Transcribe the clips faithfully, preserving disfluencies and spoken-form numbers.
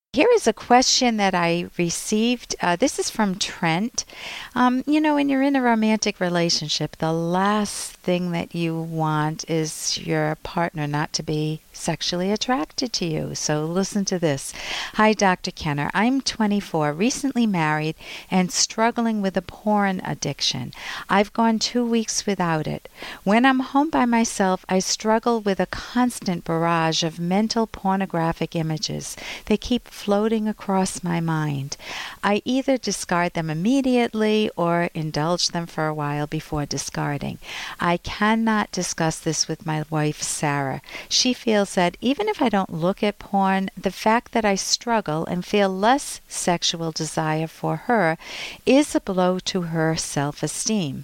Here is a question that I received. Uh, this is from Trent. Um, you know, when you're in a romantic relationship, the last thing that you want is your partner not to be sexually attracted to you. So listen to this. Hi, Doctor Kenner. I'm twenty-four, recently married, and struggling with a porn addiction. I've gone two weeks without it. When I'm home by myself, I struggle with a constant barrage of mental pornographic images. They keep floating across my mind. I either discard them immediately or indulge them for a while before discarding. I cannot discuss this with my wife, Sarah. She feels that even if I don't look at porn, the fact that I struggle and feel less sexual desire for her is a blow to her self-esteem.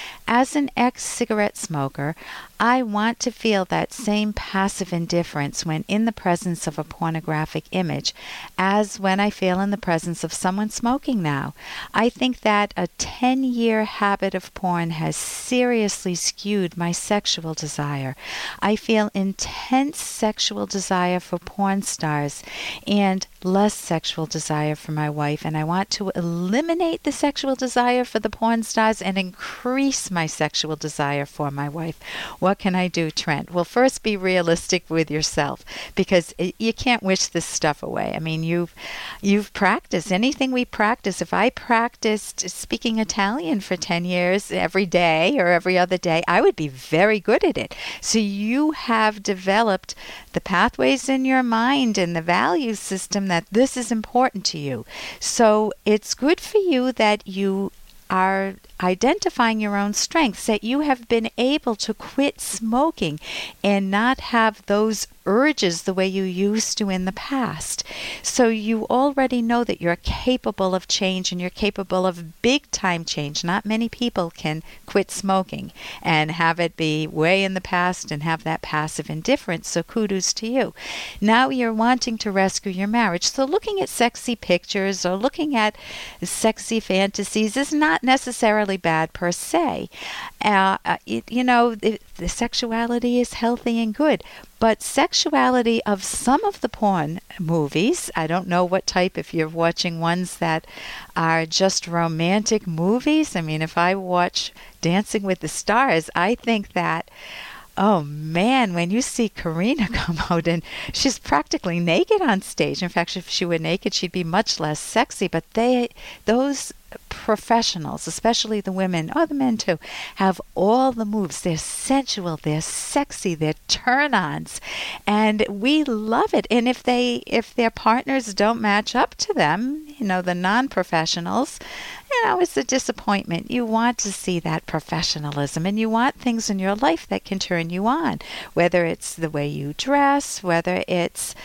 As an ex-cigarette smoker, I want to feel that same passive indifference when in the presence of a pornographic image as when I feel in the presence of someone smoking now. I think that a ten-year habit of porn has seriously skewed my sexual desire. I feel intense sexual desire for porn stars and less sexual desire for my wife, and I want to eliminate the sexual desire for the porn stars and increase my sexual desire for my wife. What can I do, Trent? Well, first be realistic with yourself, because you can't wish this stuff away. I mean, you've you've practiced anything we practice. If I practiced speaking Italian for ten years every day or every other day, I would be very good at it. So you have developed the pathways in your mind and the value system that this is important to you. So it's good for you that you are identifying your own strengths, that you have been able to quit smoking and not have those urges the way you used to in the past. So you already know that you're capable of change, and you're capable of big time change. Not many people can quit smoking and have it be way in the past and have that passive indifference. So kudos to you. Now you're wanting to rescue your marriage. So looking at sexy pictures or looking at sexy fantasies is not necessarily bad per se. Uh, it, you know, the, the sexuality is healthy and good. But sexuality of some of the porn movies, I don't know what type, if you're watching ones that are just romantic movies. I mean, if I watch Dancing with the Stars, I think that, oh man, when you see Karina come out and she's practically naked on stage. In fact, if she were naked, she'd be much less sexy. But they, those professionals, especially the women, or the men too, have all the moves. They're sensual, they're sexy, they're turn-ons, and we love it. And if they, if their partners don't match up to them, you know, the non-professionals, you know, it's a disappointment. You want to see that professionalism, and you want things in your life that can turn you on, whether it's the way you dress, whether it's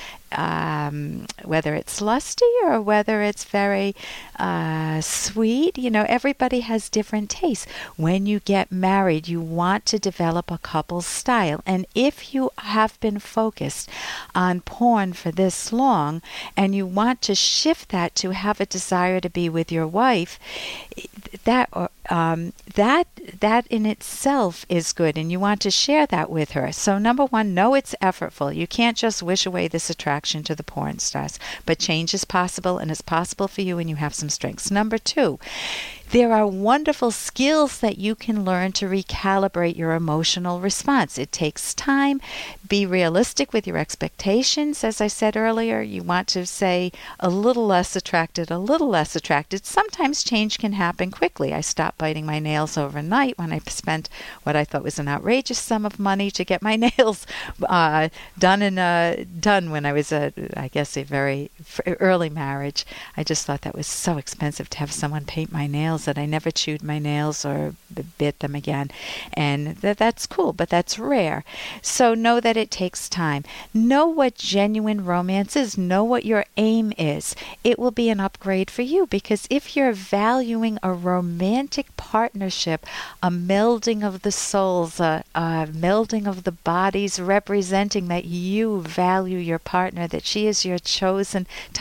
um, whether it's lusty or whether it's very uh, sweet. You know, everybody has different tastes. When you get married, you want to develop a couple's style. And if you have been focused on porn for this long and you want to shift that to have a desire to be with your wife, that um, that that in itself is good, and you want to share that with her. So number one, know it's effortful. You can't just wish away this attraction to the porn stars, but change is possible, and it's possible for you, and you have some strengths. Number two, there are wonderful skills that you can learn to recalibrate your emotional response. It takes time. Be realistic with your expectations. As I said earlier, you want to say a little less attracted, a little less attracted. Sometimes change can happen quickly. I stopped biting my nails overnight when I spent what I thought was an outrageous sum of money to get my nails uh, done in a, done when I was a, I guess, a very early marriage. I just thought that was so expensive to have someone paint my nails that I never chewed my nails or bit them again. And that that's cool, but that's rare. So know that it takes time. Know what genuine romance is. Know what your aim is. It will be an upgrade for you, because if you're valuing a romantic partnership, a melding of the souls, a, a melding of the bodies, representing that you value your partner, that she is your chosen top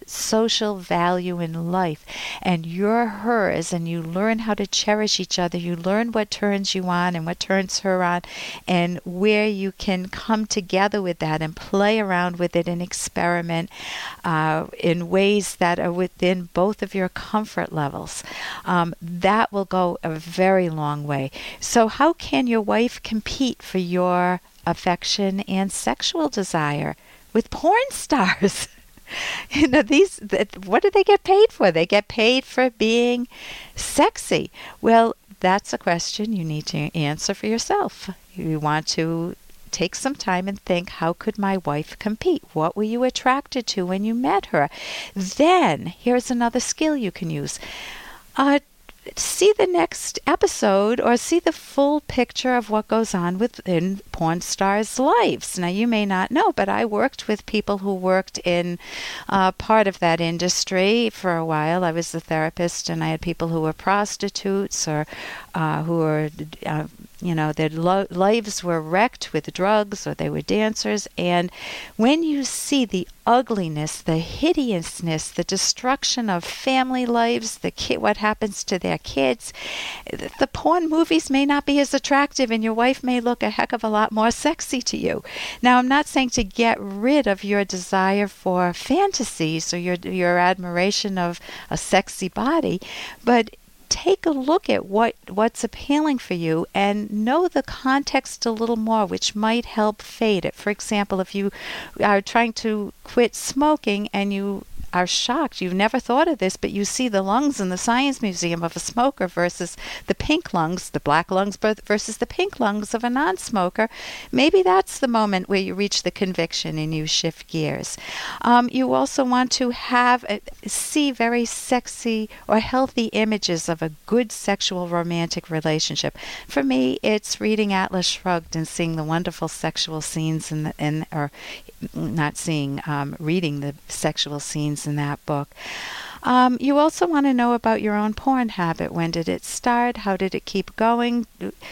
social value in life, and you're hers, and you learn how to cherish each other. You learn what turns you on and what turns her on, and where you can come together with that and play around with it and experiment uh, in ways that are within both of your comfort levels. Um, that will go a very long way. So how can your wife compete for your affection and sexual desire with porn stars? You know, these, th- what do they get paid for? They get paid for being sexy. Well, that's a question you need to answer for yourself. You want to take some time and think, how could my wife compete? What were you attracted to when you met her? Then, here's another skill you can use. Uh, see the next episode or see the full picture of what goes on within porn stars' lives. Now, you may not know, but I worked with people who worked in uh, part of that industry for a while. I was the therapist, and I had people who were prostitutes or uh, who were, uh, you know, their lo- lives were wrecked with drugs, or they were dancers. And when you see the ugliness, the hideousness, the destruction of family lives, the ki- what happens to their kids, the porn movies may not be as attractive, and your wife may look a heck of a lot more sexy to you. Now, I'm not saying to get rid of your desire for fantasies or your your admiration of a sexy body, but take a look at what, what's appealing for you and know the context a little more, which might help fade it. For example, if you are trying to quit smoking and you are shocked, you've never thought of this, but you see the lungs in the Science Museum of a smoker versus the pink lungs, the black lungs versus the pink lungs of a non-smoker, maybe that's the moment where you reach the conviction and you shift gears. Um, you also want to have, a, see very sexy or healthy images of a good sexual romantic relationship. For me, it's reading Atlas Shrugged and seeing the wonderful sexual scenes in, the, in or not seeing, um, reading the sexual scenes in that book. Um, you also want to know about your own porn habit. When did it start? How did it keep going?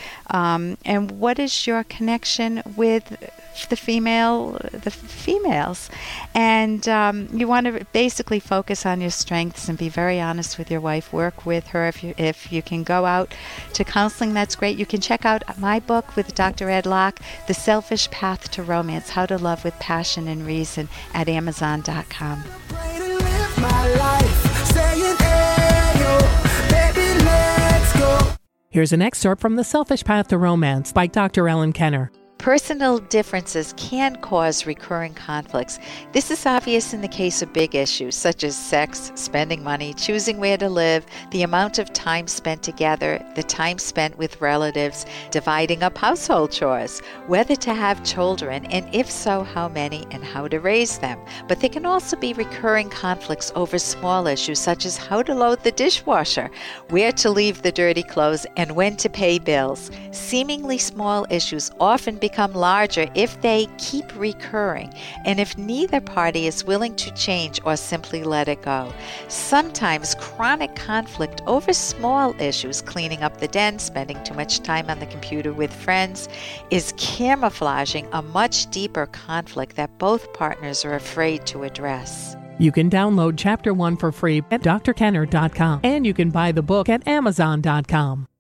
Um, and what is your connection with the female, the females? And um, you want to basically focus on your strengths and be very honest with your wife. Work with her. If you if you can go out to counseling, that's great. You can check out my book with Doctor Ed Locke, The Selfish Path to Romance: How to Love with Passion and Reason, at amazon dot com. Here's an excerpt from The Selfish Path to Romance by Doctor Ellen Kenner. Personal differences can cause recurring conflicts. This is obvious in the case of big issues such as sex, spending money, choosing where to live, the amount of time spent together, the time spent with relatives, dividing up household chores, whether to have children, and if so, how many and how to raise them. But there can also be recurring conflicts over small issues such as how to load the dishwasher, where to leave the dirty clothes, and when to pay bills. Seemingly small issues often become become larger if they keep recurring and if neither party is willing to change or simply let it go. Sometimes chronic conflict over small issues, cleaning up the den, spending too much time on the computer with friends, is camouflaging a much deeper conflict that both partners are afraid to address. You can download Chapter one for free at d r kenner dot com, and you can buy the book at amazon dot com.